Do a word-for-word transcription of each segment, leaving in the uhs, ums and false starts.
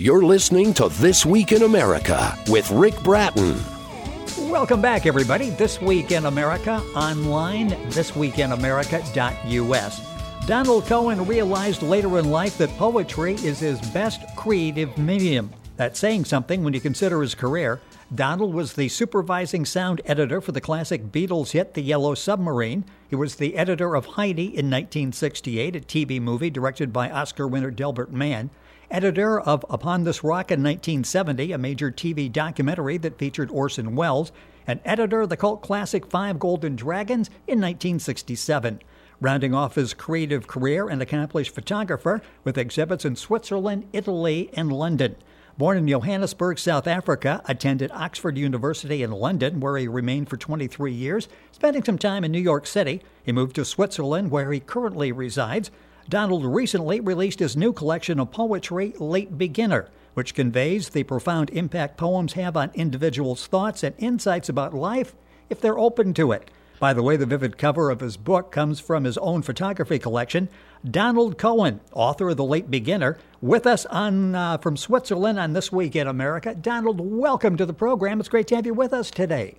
You're listening to This Week in America with Rick Bratton. Welcome back, everybody. This Week in America online, this week in america dot u s. Donald Cohen realized later in life that poetry is his best creative medium. That's saying something when you consider his career. Donald was the supervising sound editor for the classic Beatles hit The Yellow Submarine. He was the editor of Heidi in nineteen sixty-eight, a T V movie directed by Oscar winner Delbert Mann. Editor of Upon This Rock in nineteen seventy, a major T V documentary that featured Orson Welles. And editor of the cult classic Five Golden Dragons in nineteen sixty-seven. Rounding off his creative career, an accomplished photographer with exhibits in Switzerland, Italy, and London. Born in Johannesburg, South Africa, attended Oxford University in London, where he remained for twenty-three years, spending some time in New York City. He moved to Switzerland, where he currently resides. Donald recently released his new collection of poetry, Late Beginner, which conveys the profound impact poems have on individuals' thoughts and insights about life if they're open to it. By the way, the vivid cover of his book comes from his own photography collection. Donald Cohen, author of The Late Beginner, with us on uh, from Switzerland on This Week in America. Donald, welcome to the program. It's great to have you with us today.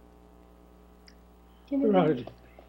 Right.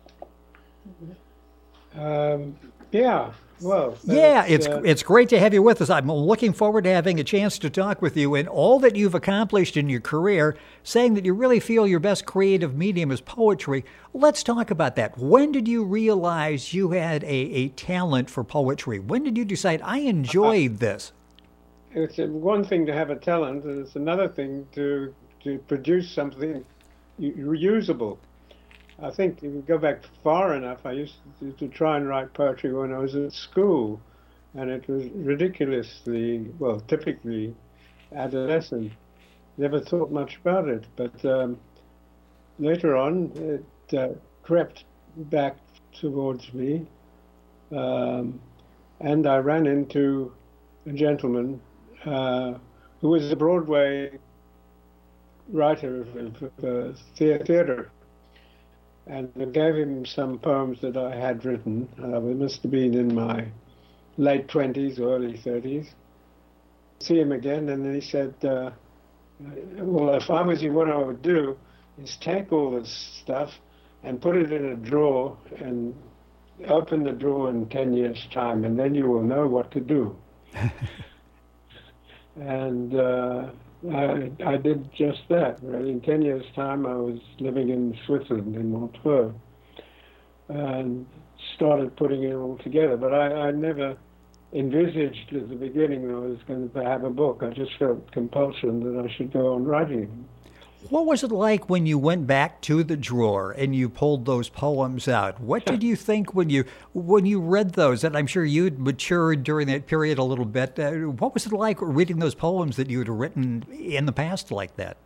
Um, yeah. Well, yeah, it's it's uh, it's great to have you with us. I'm looking forward to having a chance to talk with you and all that you've accomplished in your career, saying that you really feel your best creative medium is poetry. Let's talk about that. When did you realize you had a, a talent for poetry? When did you decide, I enjoyed this? It's one thing to have a talent, and it's another thing to to produce something reusable. I think if you go back far enough, I used to, to try and write poetry when I was at school, and it was ridiculously, well, typically adolescent. Never thought much about it, but um, later on it uh, crept back towards me, um, and I ran into a gentleman uh, who was a Broadway writer of, of uh, theater. And I gave him some poems that I had written. Uh, it must have been in my late twenties or early thirties. See him again, and then he said, uh, well, if I was you, what I would do is take all this stuff and put it in a drawer and open the drawer in ten years' time, and then you will know what to do. and uh, I, I did just that. Really. In ten years' time, I was living in Switzerland, in Montreux, and started putting it all together. But I, I never envisaged at the beginning that I was going to have a book. I just felt compulsion that I should go on writing. What was it like when you went back to the drawer and you pulled those poems out? What did you think when you when you read those? And I'm sure you'd matured during that period a little bit. Uh, what was it like reading those poems that you had written in the past like that?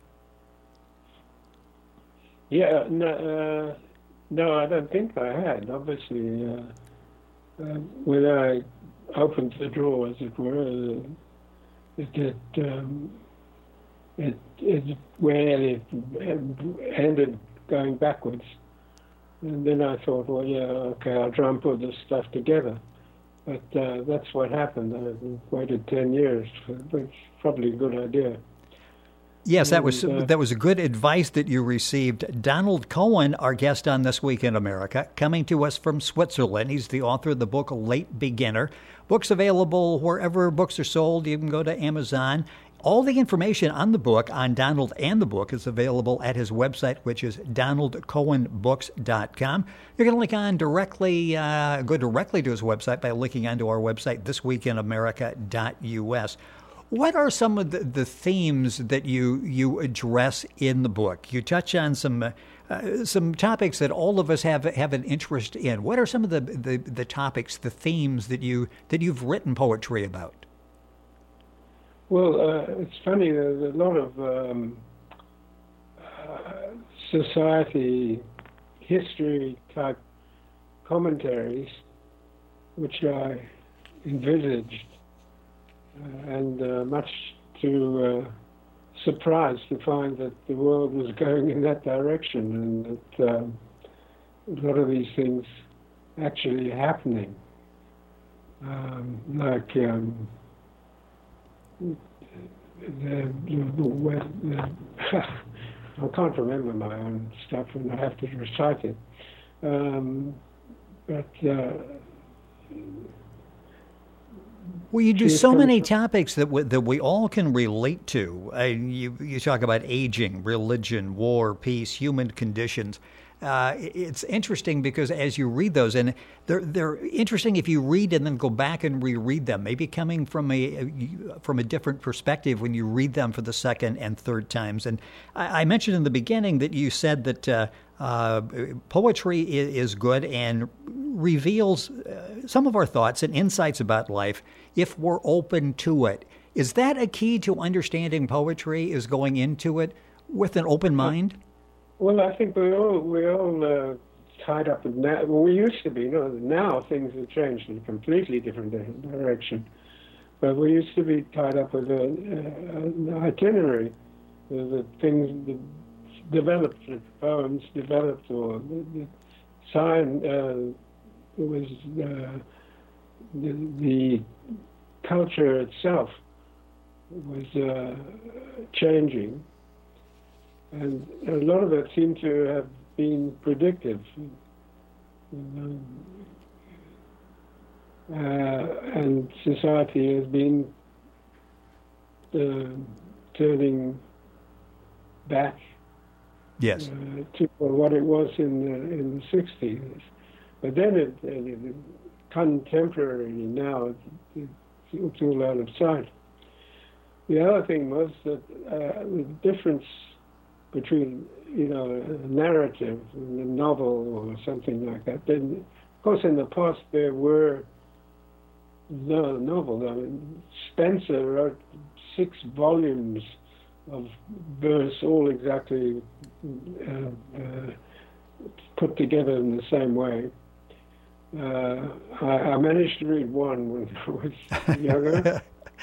Yeah, no, uh, no I don't think I had. Obviously, uh, uh, when I opened the drawer, as it were, uh, it did. Um, It, it where it ended going backwards, and then I thought, well, yeah, okay, I'll try and put this stuff together. But uh, that's what happened. I waited ten years, which is probably a good idea. Yes, that was and, uh, that was a good advice that you received. Donald Cohen, our guest on This Week in America, coming to us from Switzerland. He's the author of the book Late Beginner. Books available wherever books are sold. You can go to Amazon. All the information on the book, on Donald and the book, is available at his website, which is donald cohen books dot com. You can link on directly, uh, go directly to his website by linking onto our website, this week in america dot u s. What are some of the, the themes that you you address in the book? You touch on some uh, some topics that all of us have have an interest in. What are some of the, the, the topics, the themes that you that you've written poetry about? Well, uh, it's funny, there's a lot of um, uh, society history type commentaries which I envisaged, uh, and uh, much to uh, surprise to find that the world was going in that direction, and that um, a lot of these things actually happening, um, like um, the, the, the I can't remember my own stuff, and I have to recite it. Um, but uh, well, you do so many topics that we, that we all can relate to. Uh, you you talk about aging, religion, war, peace, human conditions. Uh, it's interesting because as you read those, and they're they're interesting if you read and then go back and reread them, maybe coming from a from a different perspective when you read them for the second and third times. And I, I mentioned in the beginning that you said that uh, uh, poetry is, is good and reveals uh, some of our thoughts and insights about life if we're open to it. Is that a key to understanding poetry? Is going into it with an open mind? Well, I think we're all, we're all uh, tied up with now. Well, we used to be. You know, now things have changed in a completely different direction. But we used to be tied up with a, a, an itinerary. The, the things the developed, the poems developed, or the, the sign uh, was uh, the, the culture itself was uh, changing. And a lot of it seemed to have been predictive. Uh, and society has been uh, turning back yes. uh, to what it was in the, in the sixties. But then it, it, contemporarily now, it, it's all out of sight. The other thing was that uh, the difference between, you know, a narrative and a novel or something like that. Then, of course, in the past there were no novels. I mean, Spencer wrote six volumes of verse, all exactly uh, uh, put together in the same way. Uh, I, I managed to read one when I was younger,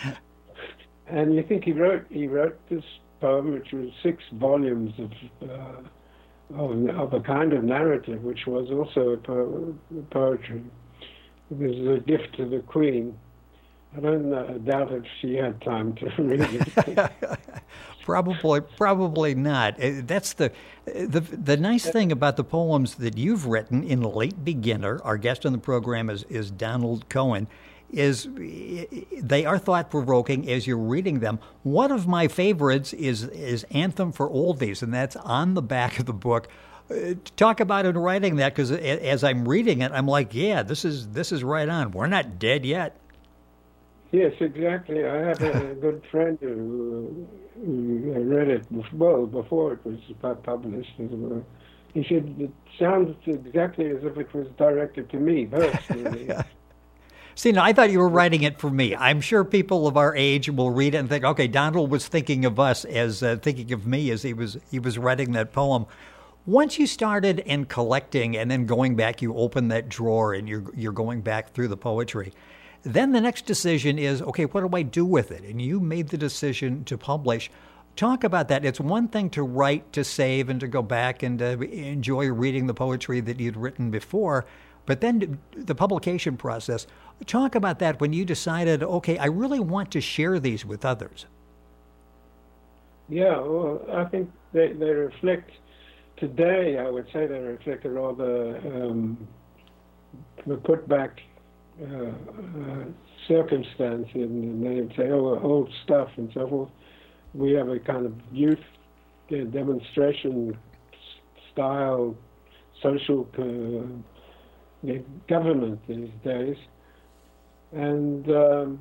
and you think he wrote he wrote this poem, which was six volumes of, uh, of of a kind of narrative, which was also a po- poetry. It was a gift to the Queen. I don't know, I doubt if she had time to read it. Probably, probably not. That's the, the the nice thing about the poems that you've written in Late Beginner. Our guest on the program is is Donald Cohen. Is they are thought-provoking as you're reading them. One of my favorites is is Anthem for Oldies, and that's on the back of the book. Uh, talk about in writing that, because as I'm reading it, I'm like, yeah, this is this is right on. We're not dead yet. Yes, exactly. I have a good friend who, who read it well before it was published as well. He said it sounds exactly as if it was directed to me personally. See, now I thought you were writing it for me. I'm sure people of our age will read it and think, okay, Donald was thinking of us as uh, thinking of me as he was he was writing that poem. Once you started and collecting and then going back, you open that drawer and you're you're going back through the poetry. Then the next decision is, okay, what do I do with it? And you made the decision to publish. Talk about that. It's one thing to write, to save, and to go back and uh, enjoy reading the poetry that you'd written before. But then the publication process, talk about that when you decided, okay, I really want to share these with others. Yeah, well, I think they, they reflect, today I would say they reflect a rather um, put back uh, uh, circumstance, and they say, oh, old stuff and so forth. We have a kind of youth uh, demonstration style social uh, the government these days, and um,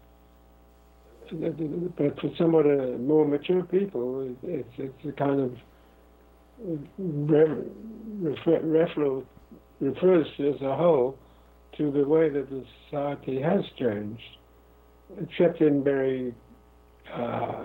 but for somewhat uh, more mature people, it's it's a kind of refer, refer, refers as a whole to the way that the society has changed, except in very uh,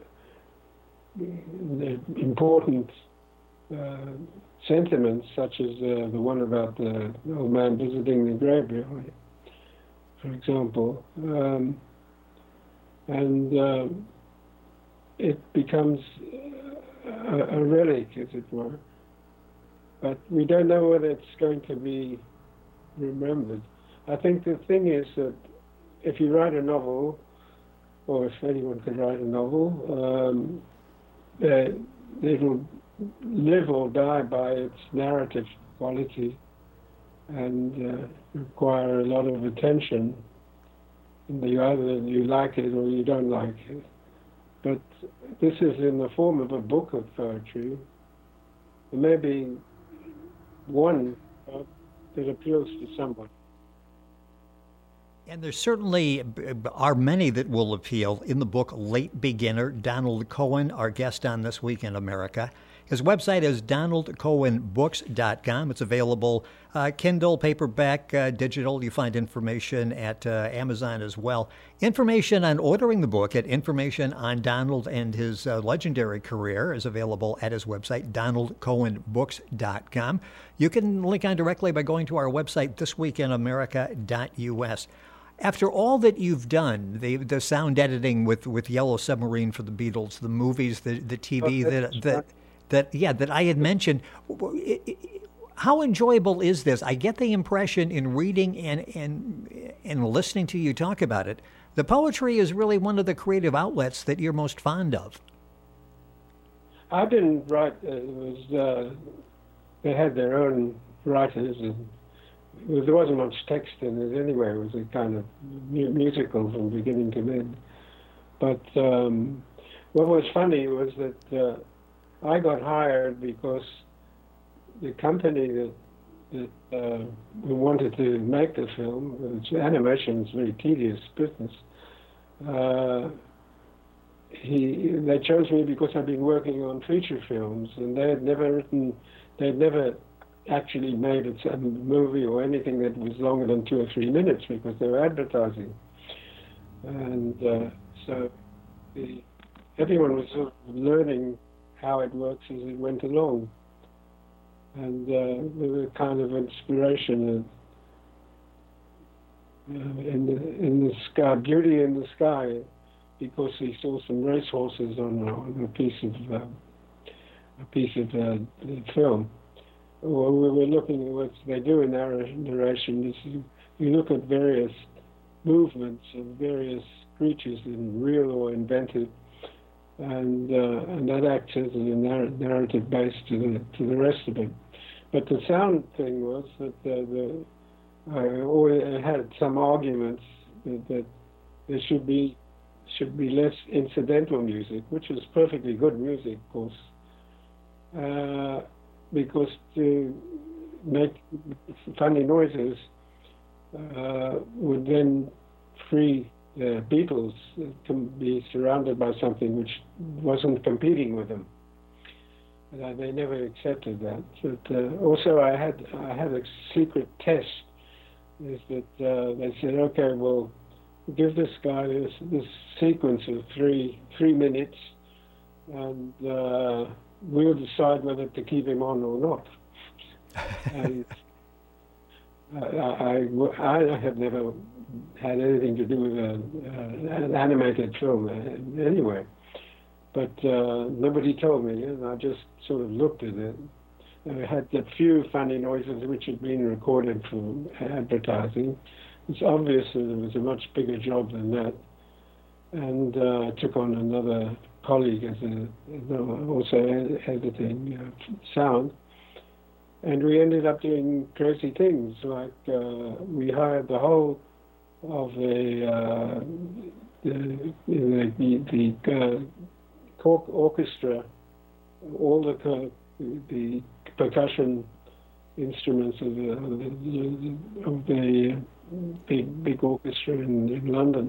important uh, sentiments, such as uh, the one about the old man visiting the graveyard, for example. Um, and uh, it becomes a, a relic, as it were. But we don't know whether it's going to be remembered. I think the thing is that if you write a novel, or if anyone could write a novel, um, uh, it'll live or die by its narrative quality and uh, require a lot of attention. And you either you like it or you don't like it. But this is in the form of a book of poetry. There may be one uh, that appeals to someone. And there certainly are many that will appeal. In the book Late Beginner, Donald Cohen, our guest on This Week in America. His website is donald cohen books dot com. It's available uh, Kindle, paperback, uh, digital. You find information at uh, Amazon as well. Information on ordering the book, at information on Donald and his uh, legendary career is available at his website, donald cohen books dot com. You can link on directly by going to our website, this week in america dot u s. After all that you've done, the the sound editing with, with Yellow Submarine for the Beatles, the movies, the, the T V, okay. that that that yeah that I had mentioned, how enjoyable is this? I get the impression in reading and and and listening to you talk about it, the poetry is really one of the creative outlets that you're most fond of. I didn't write. Uh, it was uh, they had their own writers and. There wasn't much text in it anyway. It was a kind of mu- musical from beginning to end. But um, what was funny was that uh, I got hired because the company that, that uh, who wanted to make the film, which animation is a very tedious business, uh, he they chose me because I'd been working on feature films, and they had never written, they had never actually made a movie or anything that was longer than two or three minutes because they were advertising. And uh, so the, everyone was sort of learning how it works as it went along. And uh, there was a kind of inspiration of, uh, in, the, in the sky, Beauty in the Sky, because he saw some racehorses on, on a piece of, uh, a piece of uh, the film. Well, we were looking at what they do in narration. Is you, you look at various movements of various creatures, in real or invented, and uh, and that acts as a narr- narrative base to the to the rest of it. But the sound thing was that uh, the I always had some arguments that, that there should be should be less incidental music, which was perfectly good music, of course. Uh, because to make funny noises uh, would then free the Beatles to be surrounded by something which wasn't competing with them. Uh, they never accepted that. But uh, also, I had I had a secret test. Is that uh, they said, okay, well, give this guy this this sequence of three three minutes, and uh, we'll decide whether to keep him on or not. And I, I, I have never had anything to do with a, uh, an animated film uh, anyway. But uh, nobody told me, and I just sort of looked at it. I had a few funny noises which had been recorded for advertising. It's obvious that it was a much bigger job than that. And uh, I took on another colleague as a, also editing uh, sound, and we ended up doing crazy things. Like uh, we hired the whole of the uh, the the, the uh, orchestra, all the the percussion instruments of the of the, of the big big orchestra in, in London.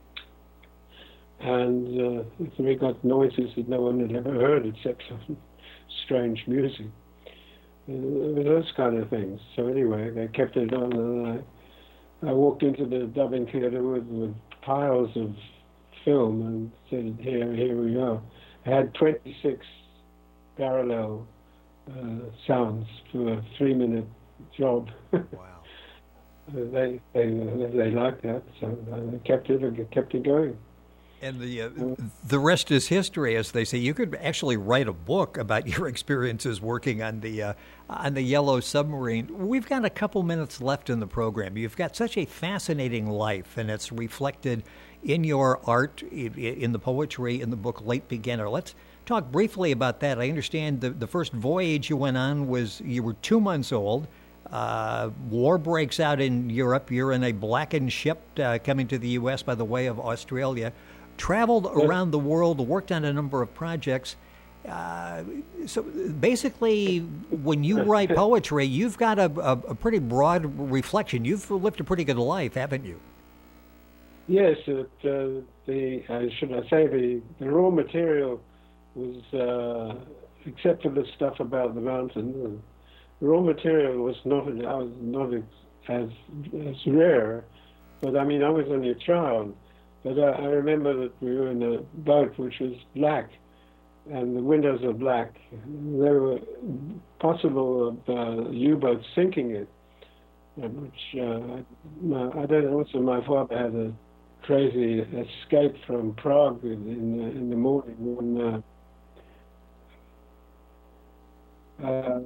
And uh, we got noises that no one had ever heard except some strange music. Uh, those kind of things. So anyway, they kept it on, and I, I walked into the dubbing theatre with, with piles of film and said, here, here we go. I had twenty-six parallel uh, sounds for a three-minute job. Wow. they, they, they liked that, so I kept it, kept it going. And the uh, the rest is history, as they say. You could actually write a book about your experiences working on the uh, on the Yellow Submarine. We've got a couple minutes left in the program. You've got such a fascinating life, and it's reflected in your art, in the poetry, in the book Late Beginner. Let's talk briefly about that. I understand the, the first voyage you went on was you were two months old. Uh, war breaks out in Europe. You're in a blackened ship uh, coming to the U S by the way of Australia. Traveled around the world, worked on a number of projects. Uh, so basically, when you write poetry, you've got a, a, a pretty broad reflection. You've lived a pretty good life, haven't you? Yes, it, uh, the uh, should I say the, the raw material was, uh, except for the stuff about the mountain, the raw material was not I was not as as rare, but I mean I was only a child. But uh, I remember that we were in a boat which was black, and the windows were black. There were possible of uh, U-boats sinking it, which uh, my, I don't know. Also, my father had a crazy escape from Prague in the, in the morning when uh, uh,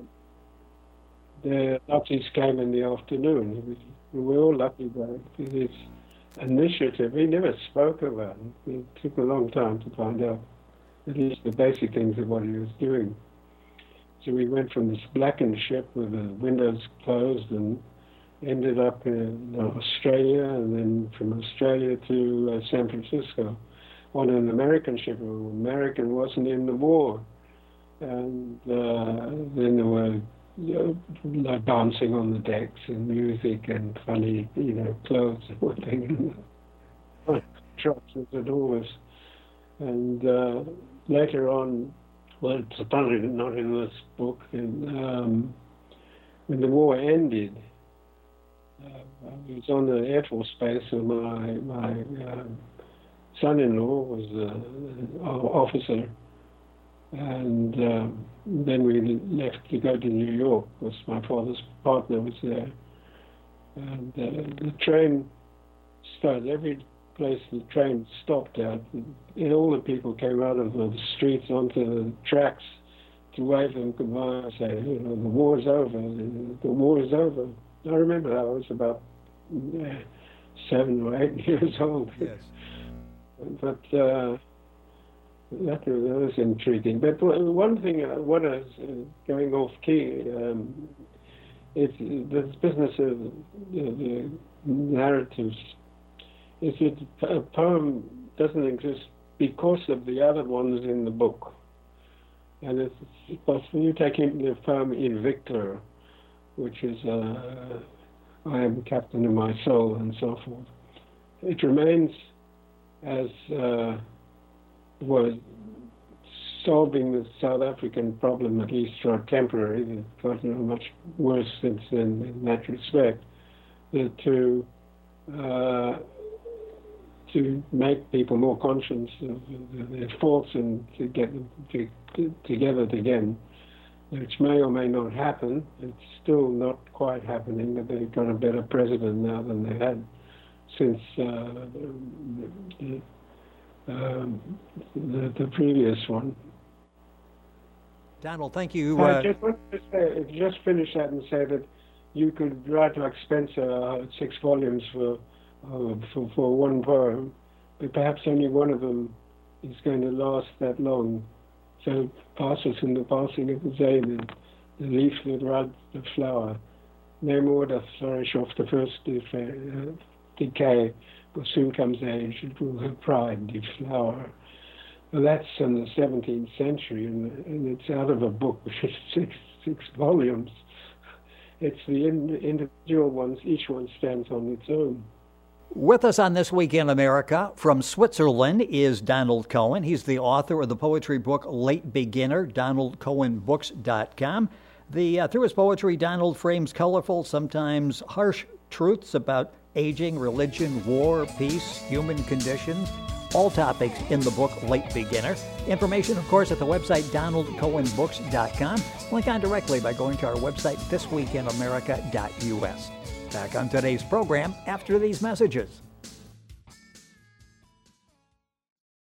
the Nazis came in the afternoon. We were all lucky by his initiative. He never spoke about it. It took a long time to find out at least the basic things of what he was doing. So we went from this blackened ship with the windows closed and ended up in Australia, and then from Australia to uh, San Francisco on an American ship. American wasn't in the war. And uh, then there were you know, like dancing on the decks and music and funny, you know, clothes and everything. Trucks was enormous. And uh, later on, well, it's apparently not in this book, and, um, when the war ended, uh, I was on the Air Force base, and my, my uh, son-in-law was an officer, and um, then we left to go to New York because my father's partner was there. And uh, the train started, every place the train stopped at, and all the people came out of the streets onto the tracks to wave them goodbye and say, you know, the war's over, the war is over. I remember that. I was about uh, seven or eight years old. Yes. But uh, that, that was intriguing. But one thing, uh, what is uh, going off key, um, it's this business of the, the narratives. Is that a poem doesn't exist because of the other ones in the book. And it's because when you take in the poem Invictor, which is uh, I am captain of my soul and so forth, it remains as uh, was solving the South African problem, at least for temporary. It's gotten much worse since then in that respect. The to uh, to make people more conscious of their faults and to get them to, to, together again, which may or may not happen. It's still not quite happening, but they've got a better president now than they had since uh, the, um, the, the previous one. Donald, thank you. Uh, Uh, just want to say, just finish that and say that you could write like Spencer uh, six volumes for, uh, for for one poem, but perhaps only one of them is going to last that long. So passes in the passing of the day, the, the leaf that rides the flower. No more doth flourish off the first def- uh, decay, but soon comes age, it will her pride deflower. Well, that's in the seventeenth century, and, and it's out of a book which is six, six volumes. It's the in, individual ones, each one stands on its own. With us on This Week in America from Switzerland is Donald Cohen. He's the author of the poetry book Late Beginner, donald cohen books dot com. The, uh, through his poetry, Donald frames colorful, sometimes harsh truths about aging, religion, war, peace, human conditions, all topics in the book Late Beginner. Information, of course, at the website donald cohen books dot com. Link on directly by going to our website this week in america dot u s. Back on today's program after these messages.